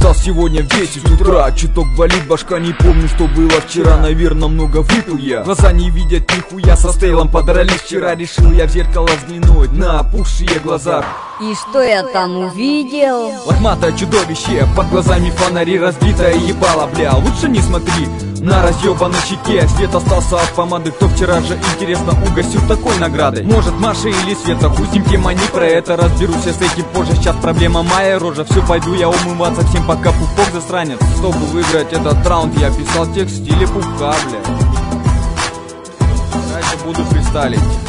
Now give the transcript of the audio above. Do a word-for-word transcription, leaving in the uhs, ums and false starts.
Устал сегодня весь из утра, чуток болит башка, не помню, что было вчера. Наверное, много выпил я, глаза не видят нихуя. Со Стейлом подрались вчера, решил я в зеркало взглянуть на опухшие глаза. И что я там увидел? Лохматое чудовище, под глазами фонари, разбитое ебало, бля. Лучше не смотри на разъебанной щеке, свет остался от помады. Кто вчера же, интересно, угостил такой наградой? Может, Маша или Света, хуй с ним, тема, не про это. Разберусь я с этим позже, сейчас проблема моя рожа. Все, пойду я умываться, всем пока, пупок засранец. Чтобы выиграть этот раунд, я писал текст в стиле пупка, бля. Дальше буду фристайлить.